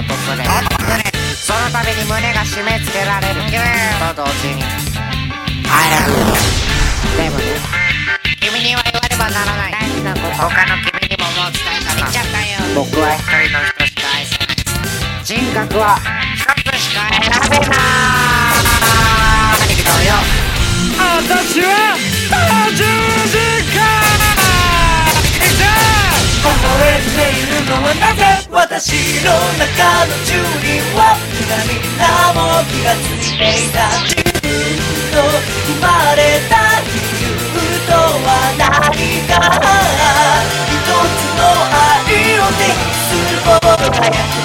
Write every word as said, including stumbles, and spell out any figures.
れる。その度に胸が締め付けられると同時に会える。でもね、君には言わねばならない大事なこと、他の君にももう伝えたか。言っちゃったよ。僕は一人の人しか愛せない。人格は一つしか選べないのよ。 私は多重時間覚えているのはなぜ。私の中の住人は皆皆も気がついていた。自分の生まれた理由とは何か。一つの愛を手にすることが早く